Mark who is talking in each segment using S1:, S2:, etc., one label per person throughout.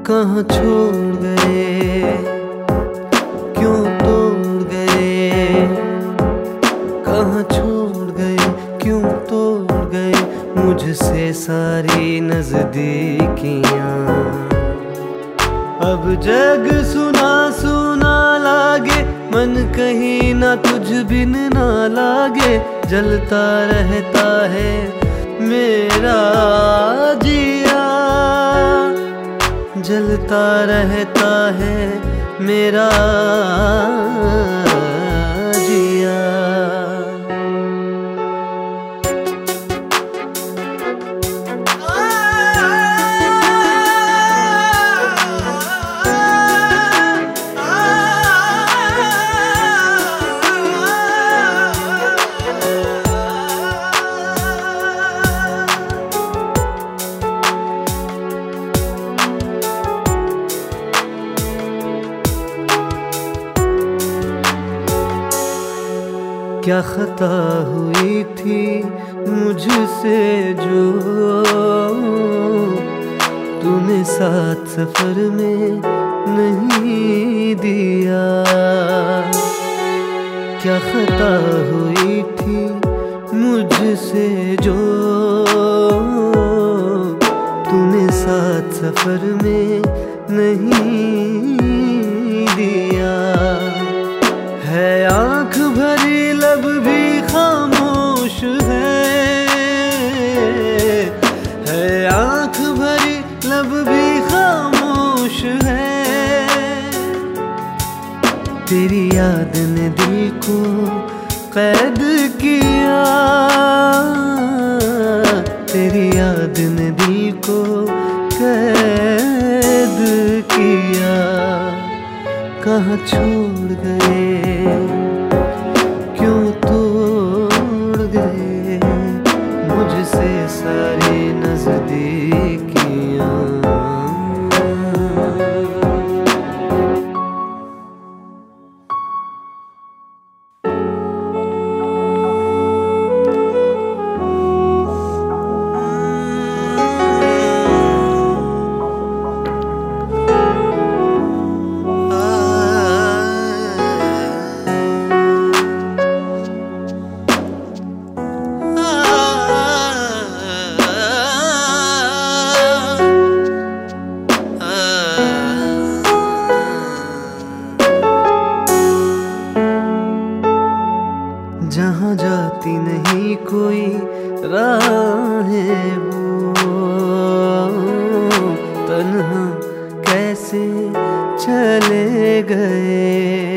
S1: कहाँ छोड़ गए, क्यों तोड़ गए, कहाँ छोड़ गए, क्यों तोड़ गए मुझसे सारी नजदीकियां। अब जग सुना सुना लागे, मन कहीं ना तुझ बिन ना लागे। जलता रहता है मेरा जिया, जलता रहता है मेरा जिया। क्या खता हुई थी मुझसे जो तूने साथ सफर में नहीं दिया। क्या खता हुई थी मुझसे जो तूने साथ सफर में नहीं दिया। है आँख भरी लब भी खामोश है आँख भरी लब भी खामोश है। तेरी याद ने दिल को कैद किया, तेरी याद ने दिल को कैद किया। कहाँ छोड़ गए, क्यों तोड़ गए मुझसे सारी नजदीकियां। जहाँ जाती नहीं कोई राहें वो तन्हा कैसे चले गए।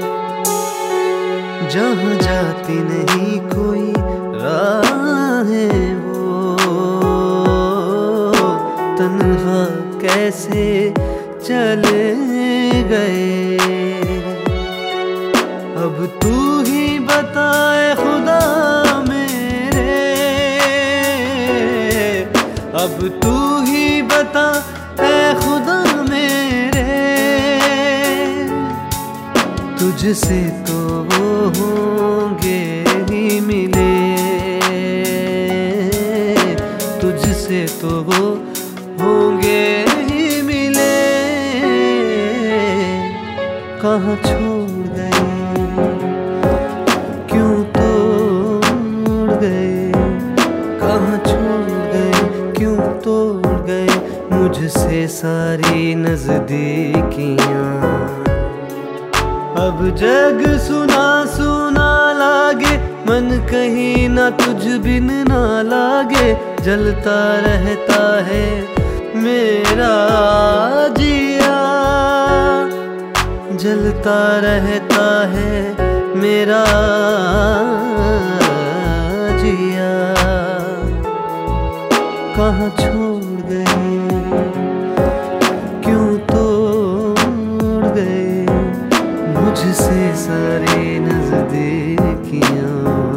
S1: जहाँ जाती नहीं कोई राहें वो तन्हा कैसे चले गए। अब तू ही बताए खुदा मेरे, अब तू ही बता ऐ खुदा मेरे। तुझसे तो वो होंगे ही मिले, तुझसे तो वो होंगे ही मिले। कहाँ छोड़ गए, क्यों तोड़ गए, कहाँ छोड़ गए, क्यों तोड़ गए मुझसे सारी नजदीकियां। अब जग सुना सुना लागे, मन कहीं ना तुझ बिन ना लागे। जलता रहता है मेरा जिया, जलता रहता है मेरा जिया। कहाँ छोड़ गए, क्यों तोड़ गए मुझसे सारी नजदीकियां।